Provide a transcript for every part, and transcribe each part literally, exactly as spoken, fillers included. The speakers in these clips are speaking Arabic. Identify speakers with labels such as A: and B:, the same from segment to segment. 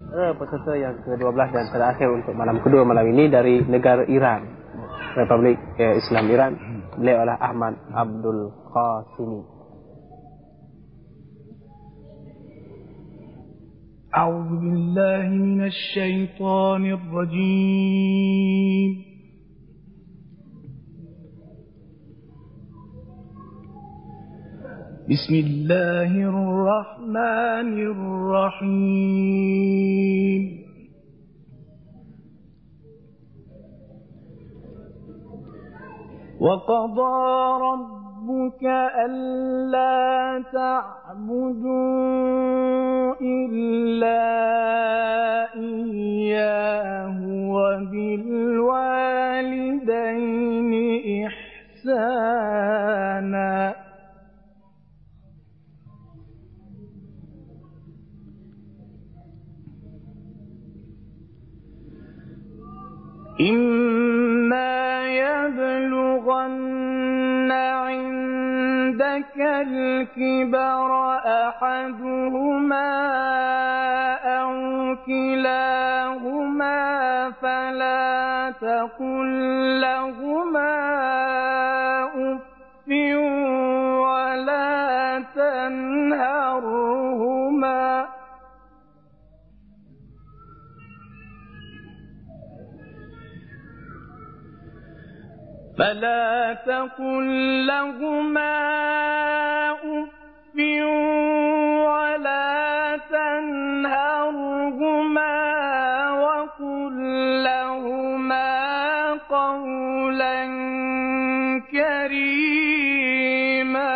A: Eh, peserta yang kedua belas dan terakhir untuk malam kedua malam ini dari negara Iran, Republik eh, Islam Iran. Beliau adalah Ahmad Abdul Qasimi.
B: أعوذ بالله من الشيطان الرجيم بسم الله الرحمن الرحيم وقضى ربك ألا تعبدوا إلا إياه وبالوالدين إحسانا إما يبلغن عندك الكبر أحدهما أو كلاهما فلا تقل لهما أف ولا تنهرهما فلا تقل لهما أف ولا تنهرهما وقل لهما قولا كريما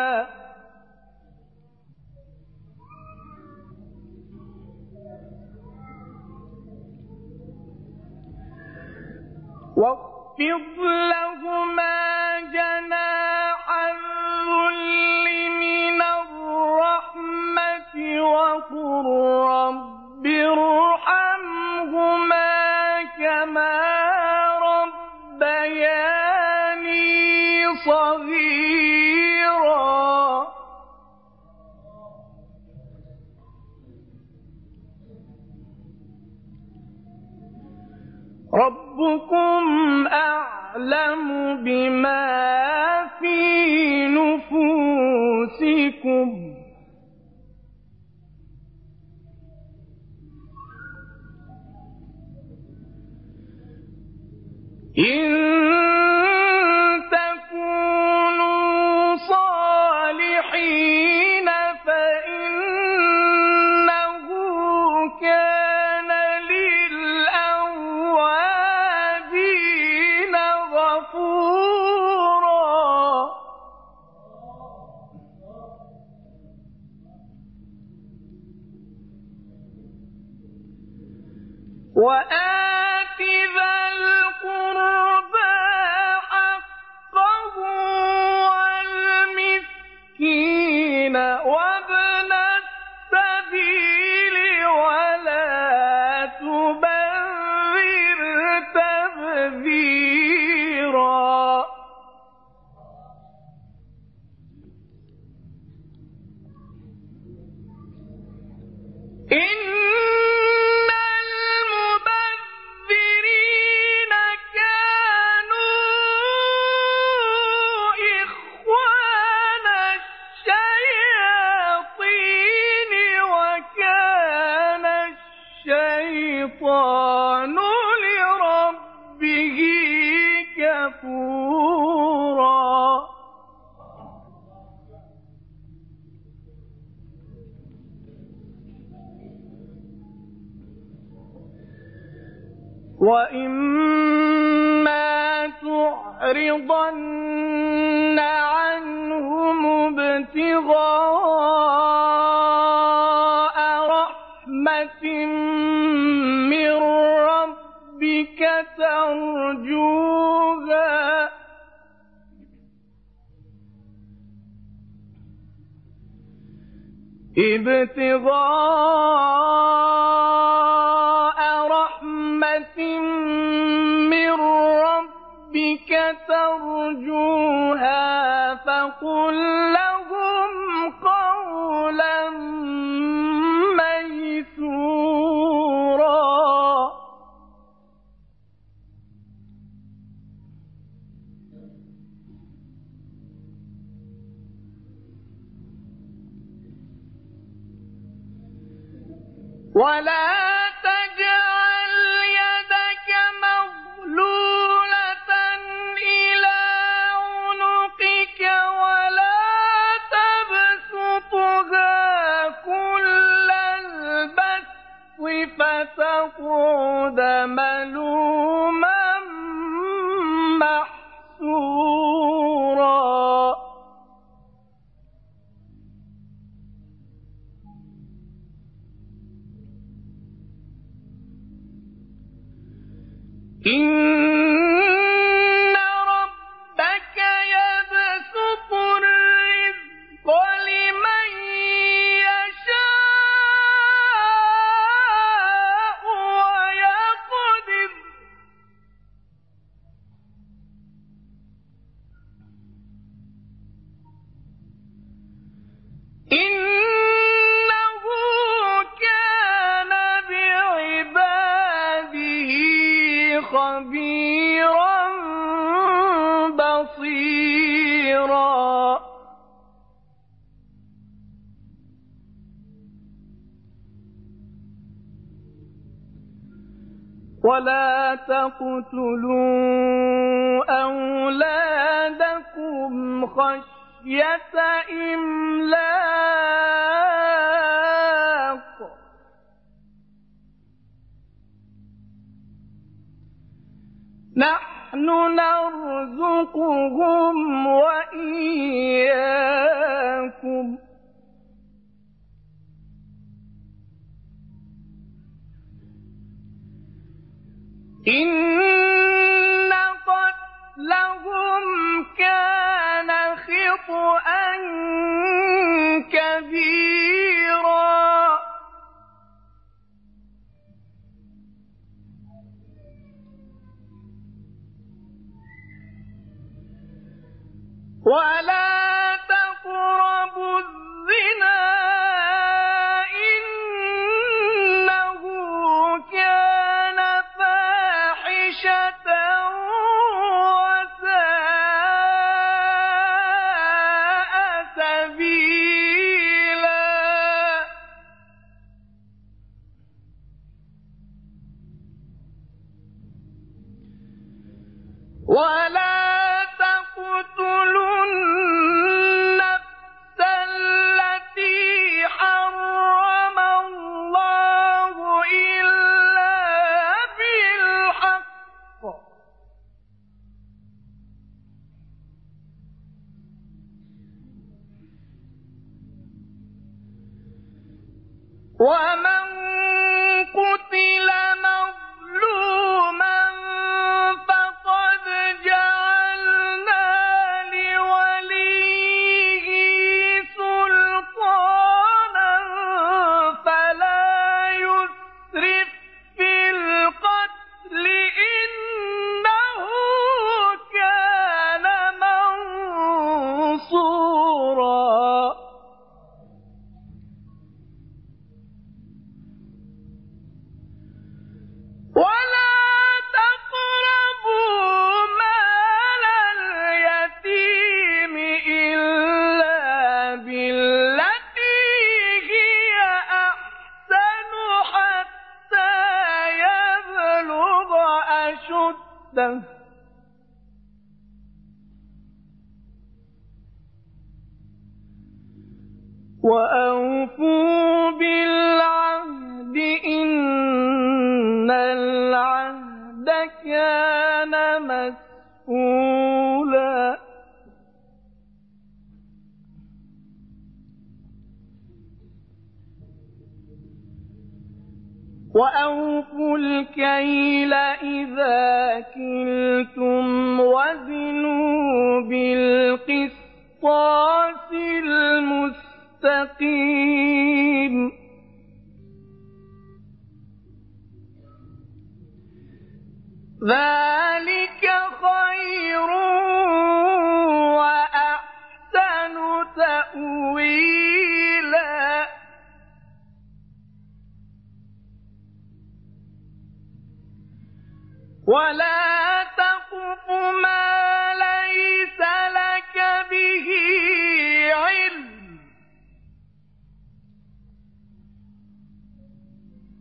B: واخفض لهما جناح الذل من الرحمة وقل رب ارحمهما كما ربياني صغيرا ربكم أعلم بما في نفوسكم إن تكونوا صالحين فإنه كان للأوابين غفورا وآت ذا القربى حقه والمسكين وابن السبيل ولا تبذر تبذيرا إن المبذرين كانوا إخوان الشياطين وكان الشيطان لربه كفورا وإما تعرضن عنهم ابتغاء رحمة من ربك ترجوها ابتغاء رحمة من ربك ترجوها فقل لهم قولا ميسورا ولا تجعل يدك مغلولة إلى عنقك ولا تبسطها كل البسط فتقعد ملوما محسورا إن ربك يبسط الرزق لمن يشاء ويقدر إنه كان بعباده خبيرا بصيرا ولا تقتلوا أولادكم خشية إملاق نحن نرزقهم وإياكم إن قتلهم كان خطأ كبيرا ولا تقربوا الزنا إنه كان فاحشة وساء سبيلا ولا تقتلوا النفس التي حرم الله إلا بالحق ومن قتل مظلوما فقد جعلنا لوليه سلطانا فلا يسرف في القتل إنه كان منصورا ولا تقربوا مال اليتيم إلا بالتي هي أحسن حتى يبلغ أشده وأوفوا بالعهد إن العهد كان مسؤولا وأوفوا الكيل إذا كلتم وزنوا بالقسطاس المستقيم ذلك خير وأحسن تأويلا ولا تقف ما ليس لك به علم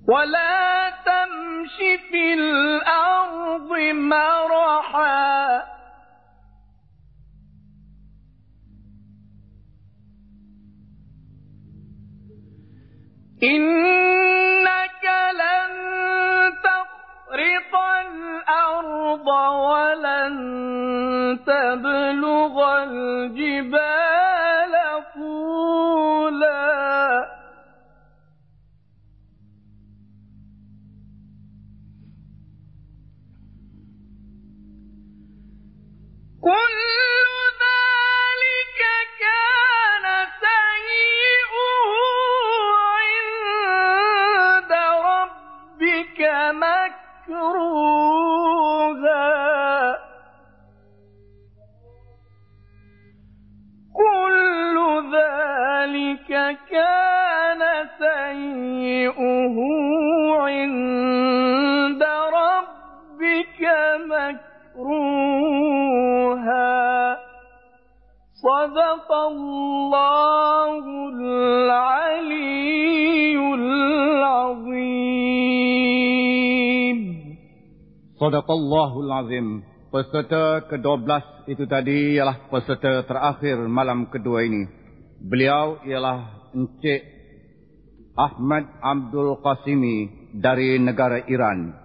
B: ولا تمش في الأرض مرحا إنك لن تخرق الأرض ولن تبلغ الجبال طولا كل ذلك كان سيئه عند ربك مكروها كل ذلك كان سيئه عند ربك مكروها صدق الله العلي العظيم.
C: Sadaqallahul Azim. Peserta kedua belas itu tadi ialah peserta terakhir malam kedua ini. Beliau ialah Encik Ahmad Abdul Qasimi dari negara Iran.